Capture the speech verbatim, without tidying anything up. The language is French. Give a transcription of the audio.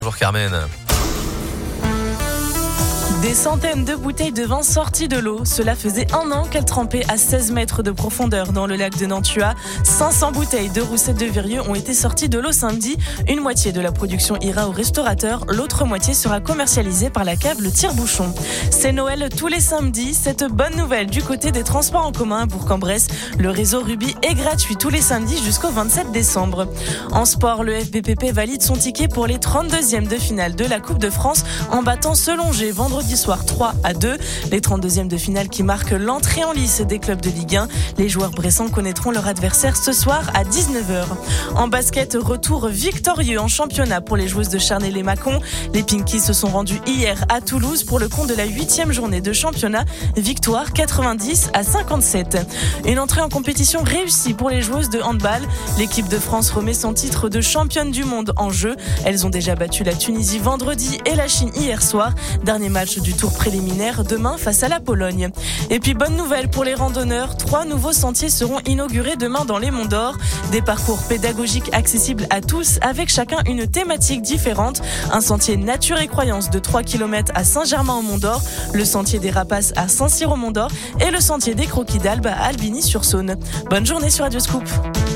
Bonjour Carmen. Des centaines de bouteilles de vin sorties de l'eau. Cela faisait un an qu'elles trempaient à seize mètres de profondeur dans le lac de Nantua. cinq cents bouteilles de Roussette de Virieu ont été sorties de l'eau samedi. Une moitié de la production ira au restaurateur. L'autre moitié sera commercialisée par la cave Le Tire-Bouchon. C'est Noël tous les samedis. Cette bonne nouvelle du côté des transports en commun à Bourg-en-Bresse. Le réseau Ruby est gratuit tous les samedis jusqu'au vingt-sept décembre. En sport, le F B P P valide son ticket pour les trente-deuxièmes de finale de la Coupe de France en battant Selongé vendredi soir trois à deux. Les trente-deuxièmes de finale qui marquent l'entrée en lice des clubs de Ligue un. Les joueurs bressans connaîtront leur adversaire ce soir à dix-neuf heures. En basket, retour victorieux en championnat pour les joueuses de Charnay-les-Mâcon. Les Pinkies se sont rendues hier à Toulouse pour le compte de la huitième journée de championnat. Victoire quatre-vingt-dix à cinquante-sept. Une entrée en compétition réussie pour les joueuses de handball. L'équipe de France remet son titre de championne du monde en jeu. Elles ont déjà battu la Tunisie vendredi et la Chine hier soir. Dernier match du tour préliminaire demain face à la Pologne. Et puis bonne nouvelle pour les randonneurs, trois nouveaux sentiers seront inaugurés demain dans les Monts d'Or. Des parcours pédagogiques accessibles à tous avec chacun une thématique différente. Un sentier nature et croyances de trois kilomètres à Saint-Germain-au-Mont-d'Or, le sentier des Rapaces à Saint-Cyr-au-Mont-d'Or et le sentier des Croquis d'Albe à Albigny-sur-Saône. Bonne journée sur Radio Scoop.